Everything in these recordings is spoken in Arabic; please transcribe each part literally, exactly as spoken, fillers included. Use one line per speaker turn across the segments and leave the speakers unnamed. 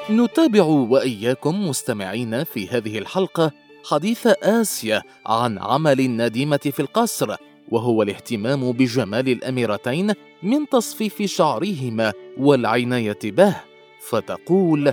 نتابع وإياكم مستمعين في هذه الحلقة حديث آسيا عن عمل النديمة في القصر، وهو الاهتمام بجمال الأميرتين من تصفيف شعرهما والعناية به. فتقول: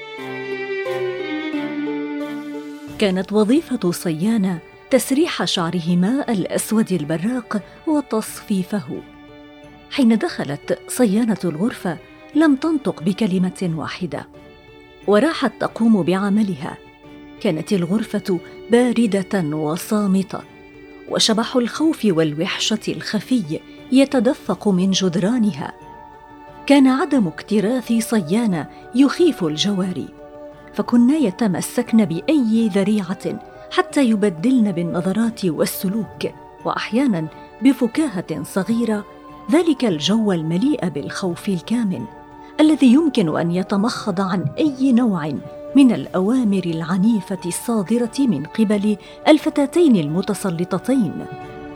كانت وظيفة صيانة تسريح شعرهما الأسود البراق وتصفيفه. حين دخلت صيانة الغرفة لم تنطق بكلمة واحدة، وراحت تقوم بعملها. كانت الغرفة باردة وصامتة، وشبح الخوف والوحشة الخفي يتدفق من جدرانها. كان عدم اكتراث صيانة يخيف الجواري، فكنا يتمسكن بأي ذريعة حتى يبدلن بالنظرات والسلوك، وأحياناً بفكاهة صغيرة، ذلك الجو المليء بالخوف الكامن الذي يمكن أن يتمخض عن أي نوع من الأوامر العنيفة الصادرة من قبل الفتاتين المتسلطتين.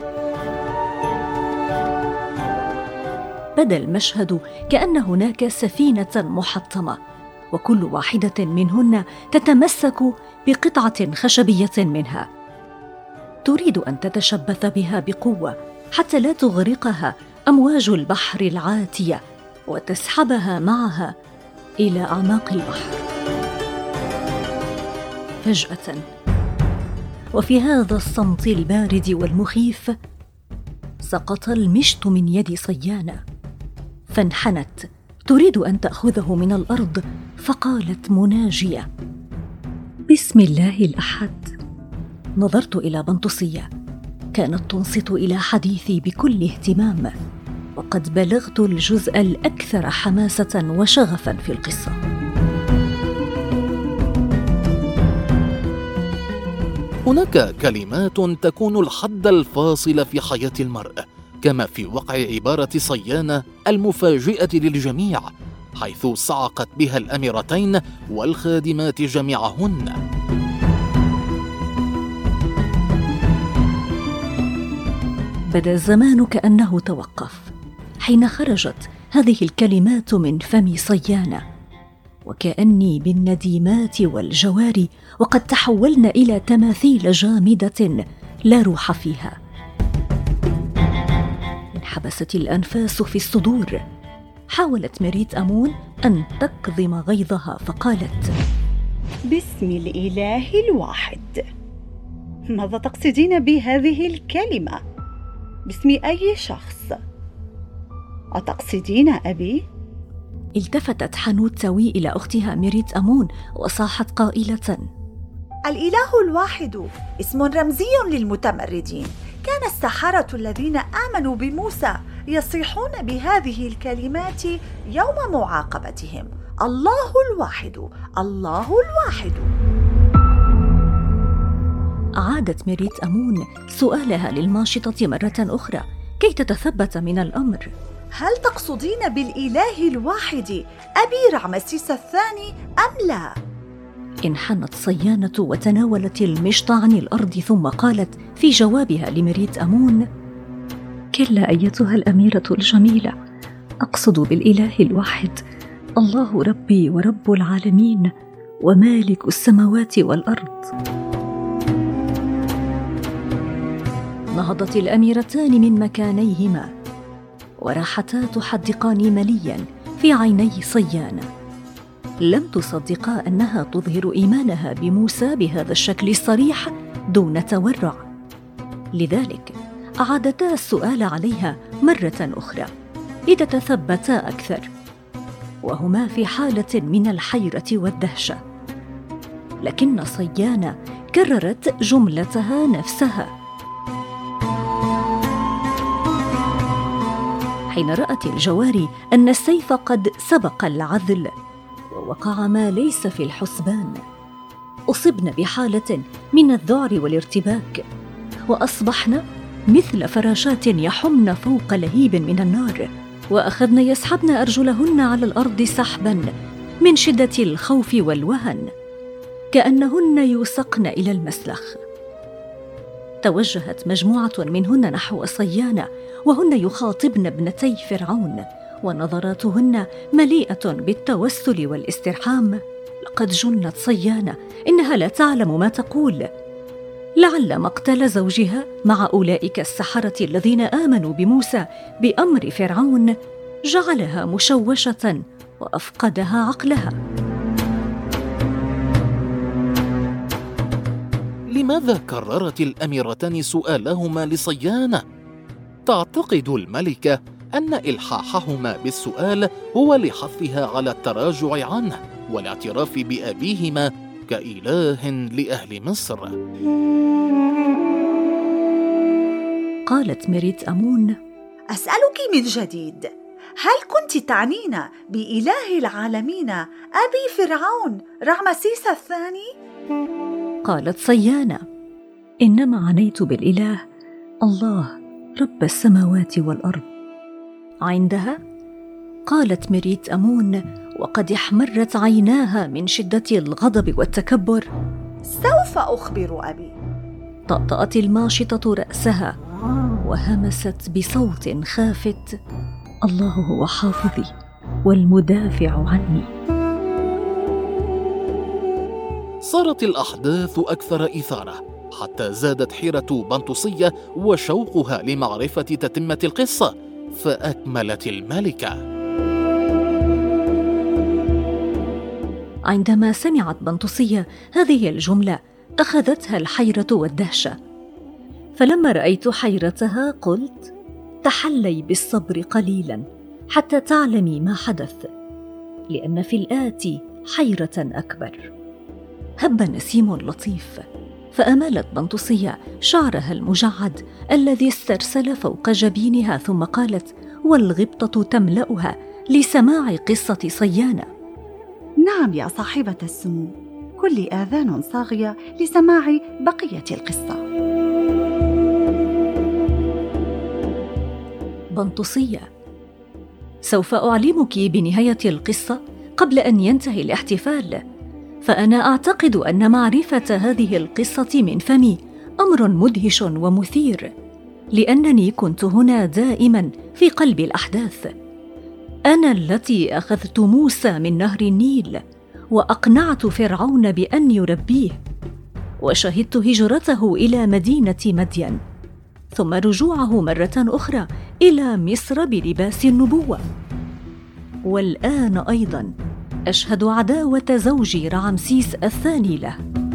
بدا المشهد كأن هناك سفينة محطمة، وكل واحدة منهن تتمسك بقطعة خشبية منها، تريد أن تتشبث بها بقوة حتى لا تغرقها أمواج البحر العاتية وتسحبها معها إلى أعماق البحر. فجأة، وفي هذا الصمت البارد والمخيف، سقط المشط من يد صيانة، فانحنت تريد أن تأخذه من الأرض، فقالت مناجية: بسم الله الأحد. نظرت إلى بنطسية، كانت تنصت إلى حديثي بكل اهتمام، وقد بلغت الجزء الأكثر حماسة وشغفا في القصة.
هناك كلمات تكون الحد الفاصل في حياة المرء، كما في وقع عبارة صيانة المفاجئة للجميع، حيث صعقت بها الأميرتين والخادمات جميعهن.
بدا الزمان كأنه توقف حين خرجت هذه الكلمات من فم صيانة، وكأني بالنديمات والجواري وقد تحولنا إلى تماثيل جامدة لا روح فيها. انحبست الأنفاس في الصدور. حاولت ميريت أمون أن تكظم غيظها فقالت:
باسم الإله الواحد. ماذا تقصدين بهذه الكلمة؟ باسم أي شخص؟ أتقصدين أبي؟
التفتت حنوتاوي إلى أختها ميريت أمون وصاحت قائلة:
الإله الواحد اسم رمزي للمتمردين. كان السحرة الذين آمنوا بموسى يصيحون بهذه الكلمات يوم معاقبتهم: الله الواحد، الله الواحد.
أعادت ميريت أمون سؤالها للماشطة مرة أخرى كي تتثبت من الأمر:
هل تقصدين بالإله الواحد أبي رعمسيس الثاني أم لا؟
انحنت صيانة وتناولت المشط عن الأرض، ثم قالت في جوابها لميريت أمون: كلا أيتها الأميرة الجميلة، أقصد بالإله الواحد الله ربي ورب العالمين ومالك السماوات والأرض. نهضت الأميرتان من مكانيهما وراحتا تحدقان مليا في عيني صيانة. لم تصدقا أنها تظهر إيمانها بموسى بهذا الشكل الصريح دون تورع، لذلك أعادتا السؤال عليها مرة أخرى لتتثبتا أكثر، وهما في حالة من الحيرة والدهشة. لكن صيانة كررت جملتها نفسها حين رأت الجواري أن السيف قد سبق العذل ووقع ما ليس في الحسبان. أصبن بحالة من الذعر والارتباك، وأصبحن مثل فراشات يحمن فوق لهيب من النار، وأخذن يسحبن أرجلهن على الأرض سحبا من شدة الخوف والوهن، كأنهن يوسقن إلى المسلخ. توجهت مجموعة منهن نحو صيانة وهن يخاطبن ابنتي فرعون، ونظراتهن مليئة بالتوسل والاسترحام. لقد جنت صيانة، إنها لا تعلم ما تقول. لعل مقتل زوجها مع أولئك السحرة الذين آمنوا بموسى بأمر فرعون جعلها مشوشة وأفقدها عقلها.
لماذا كررت الأميرتان سؤالهما لصيانة؟ تعتقد الملكة أن إلحاحهما بالسؤال هو لحثها على التراجع عنه والاعتراف بأبيهما كإله لأهل مصر.
قالت مريت أمون:
أسألك من جديد، هل كنت تعنين بإله العالمين أبي فرعون رعمسيس الثاني؟
قالت صيانة: إنما عنيت بالإله الله رب السماوات والأرض. عندها قالت مريت أمون وقد احمرت عيناها من شدة الغضب والتكبر:
سوف أخبر أبي.
طأطأت الماشطة رأسها وهمست بصوت خافت: الله هو حافظي والمدافع عني.
صارت الأحداث أكثر إثارة حتى زادت حيرة بنطسية وشوقها لمعرفة تتمة القصة، فأكملت الملكة:
عندما سمعت بنطسية هذه الجملة أخذتها الحيرة والدهشة، فلما رأيت حيرتها قلت: تحلي بالصبر قليلا حتى تعلمي ما حدث، لأن في الآتي حيرة أكبر. هب نسيم لطيف فأمالت بنطسية شعرها المجعد الذي استرسل فوق جبينها، ثم قالت والغبطة تملأها لسماع قصة صيانة:
نعم يا صاحبة السمو، كل آذان صاغية لسماع بقية القصة.
بنطسية: سوف أعلمك بنهاية القصة قبل أن ينتهي الاحتفال، فأنا أعتقد أن معرفة هذه القصة من فمي أمر مدهش ومثير، لأنني كنت هنا دائما في قلب الأحداث. أنا التي أخذت موسى من نهر النيل وأقنعت فرعون بأن يربيه، وشهدت هجرته إلى مدينة مدين، ثم رجوعه مرة أخرى إلى مصر بلباس النبوة، والآن أيضا أشهد عداوة زوجي رعمسيس الثاني له.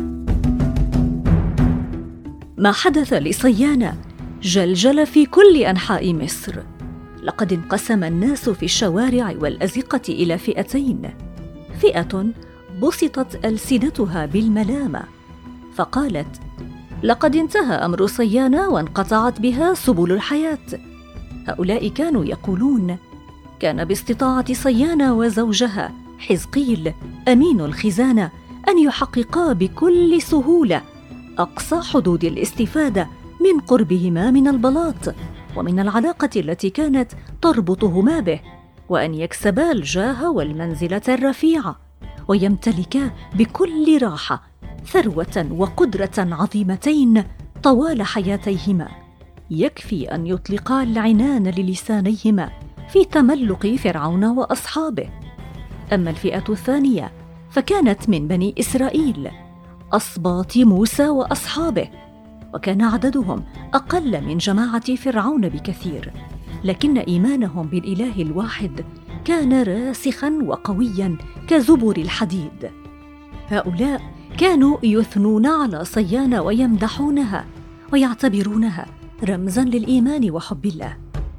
ما حدث لصيانة جلجل في كل أنحاء مصر. لقد انقسم الناس في الشوارع والأزقة إلى فئتين: فئة بسطت ألسنتها بالملامة فقالت: لقد انتهى أمر صيانة وانقطعت بها سبل الحياة. هؤلاء كانوا يقولون: كان باستطاعة صيانة وزوجها حزقيل أمين الخزانة أن يحققا بكل سهولة أقصى حدود الاستفادة من قربهما من البلاط ومن العلاقة التي كانت تربطهما به، وأن يكسبا الجاه والمنزلة الرفيعة ويمتلكا بكل راحة ثروة وقدرة عظيمتين طوال حياتيهما، يكفي أن يطلقا العنان للسانيهما في تملق فرعون وأصحابه. أما الفئة الثانية فكانت من بني إسرائيل أصباط موسى وأصحابه، وكان عددهم أقل من جماعة فرعون بكثير، لكن إيمانهم بالإله الواحد كان راسخاً وقوياً كزبر الحديد. هؤلاء كانوا يثنون على صيانة ويمدحونها ويعتبرونها رمزاً للإيمان وحب الله.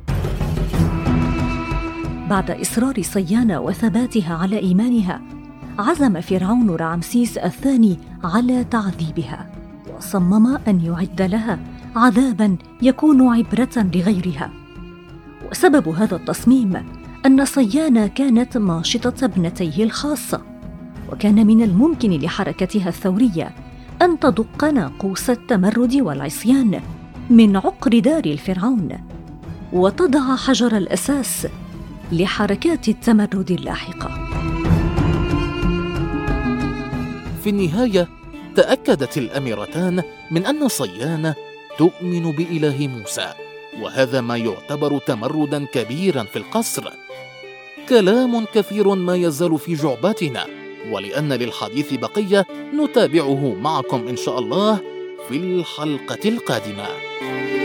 بعد إصرار صيانة وثباتها على إيمانها، عزم فرعون رعمسيس الثاني على تعذيبها، وصمم أن يعد لها عذاباً يكون عبرة لغيرها. وسبب هذا التصميم أن صيانة كانت ماشطة ابنتيه الخاصة، وكان من الممكن لحركتها الثورية أن تدق ناقوس التمرد والعصيان من عقر دار الفرعون، وتضع حجر الأساس لحركات التمرد اللاحقة.
في النهاية تأكدت الأميرتان من أن صيانة تؤمن بإله موسى، وهذا ما يعتبر تمرداً كبيراً في القصر. كلام كثير ما يزال في جعبتنا، ولأن للحديث بقية نتابعه معكم إن شاء الله في الحلقة القادمة.